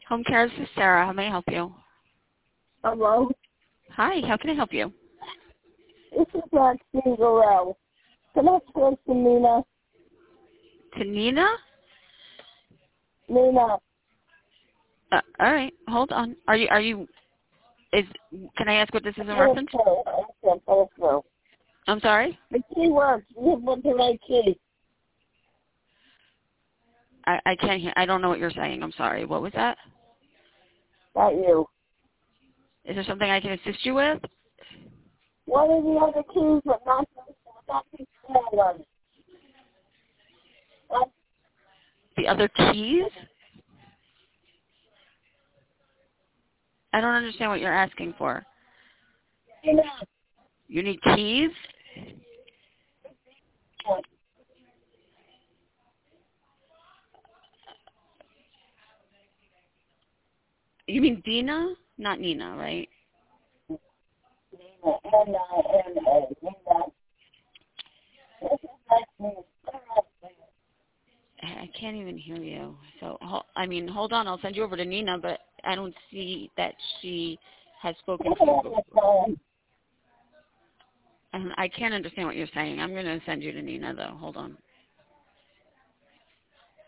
Home care, this is Sarah. How may I help you? Hello? Hi, how can I help you? This is Maxine Gorell. Can I talk to Nina? To Nina? Nina. All right, hold on. Can I ask what this is in reference? I'm sorry? The key works. You have the right key. I can't hear. I don't know what you're saying. I'm sorry. What was that? Not you. Is there something I can assist you with? What are the other keys but not the small ones? What? The other keys? I don't understand what you're asking for. Nina. You need keys? You mean Dina? Not Nina, right? Nina. N-I-N-A. Nina. This is Maxine. I can't even hear you. So, hold on. I'll send you over to Nina, but I don't see that she has spoken to you before. I can't understand what you're saying. I'm going to send you to Nina, though. Hold on.